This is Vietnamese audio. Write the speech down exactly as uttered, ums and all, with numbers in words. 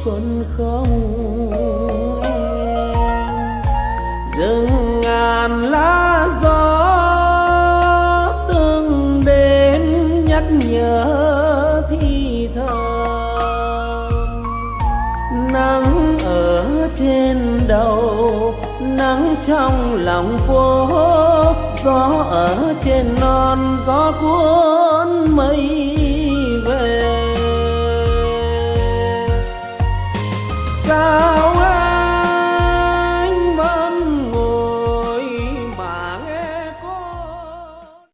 xuân không em. Rừng ngàn lá gió từng đến nhắc nhớ thì thầm. Nắng ở trên đầu, nắng trong lòng phố, gió ở trên non, gió cuốn mây